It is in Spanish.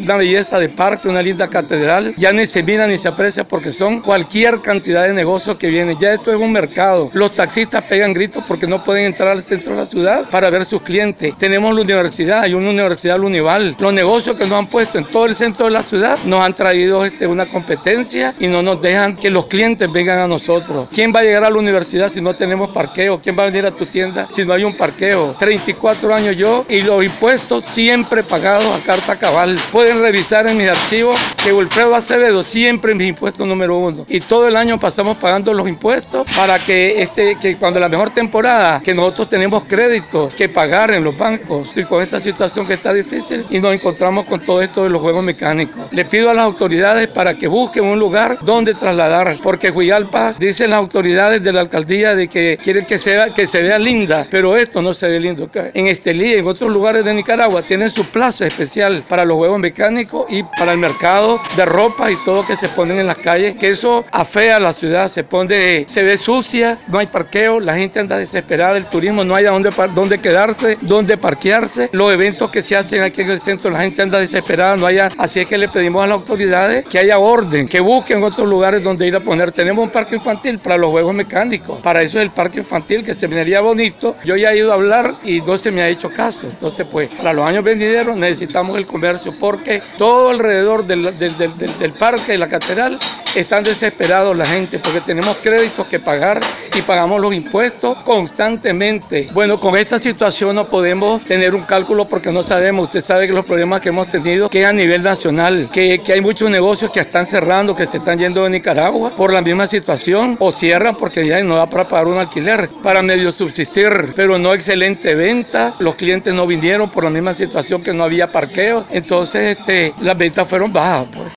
una belleza de parque, una linda catedral, ya ni se mira ni se aprecia porque son cualquier cantidad de negocios que vienen. Ya esto es un mercado. Los taxistas pegan gritos porque no pueden entrar al centro de la ciudad para ver sus clientes. Tenemos la universidad, hay una universidad, la Unival. Los negocios que nos han puesto en todo el centro de la ciudad nos han traído una competencia y no nos dejan que los clientes vengan a nosotros. ¿Quién va a llegar a la universidad si no tenemos parqueo? ¿Quién va a venir a tu tienda si no hay un parqueo? 34 años yo y los impuestos siempre pagados a carta cabal. Pueden revisar en mis archivos que Wilfredo Acevedo siempre en mis impuestos número 1. Y todo el año pasamos pagando los impuestos para que cuando la mejor temporada, que nosotros tenemos créditos que pagar en los bancos y con esta situación que está difícil y nos encontramos con todo esto de los juegos mecánicos. Le pido a las autoridades para que busquen un lugar donde trasladar, porque Huigalpa, dicen las autoridades de la alcaldía de que quieren que se vea linda, pero esto no se ve lindo. En Estelí, en otros lugares de Nicaragua, tienen su plaza especial para los juegos mecánicos y para el mercado de ropa y todo que se ponen en las calles, que eso afea a la ciudad, se ve sucia, no hay parqueo, la gente anda desesperada, el turismo no hay a dónde quedarse, dónde parquearse, los eventos que se hacen aquí en el centro, la gente anda desesperada, no haya, así es que le pedimos a las autoridades que haya orden, que busquen otros lugares donde ir a poner. Tenemos un parque infantil para los juegos mecánicos, para eso es el parque infantil, que se vería bonito. Yo ya he ido a hablar y no se me ha hecho caso. Entonces, pues, para los años venideros necesitamos el comercio, porque todo alrededor del parque, de la catedral, están desesperados la gente, porque tenemos créditos que pagar y pagamos los impuestos constantemente. Bueno, con esta situación no podemos tener un cálculo porque no sabemos. Usted sabe que los problemas que hemos tenido, que a nivel nacional, que hay muchos negocios que están cerrando, que se están yendo de Nicaragua por la misma situación, o cierran porque ya no da para pagar un alquiler, para medio subsistir, pero no excelente venta. Los clientes no vinieron por la misma situación, que no había parqueo. Entonces, las ventas fueron bajas, pues.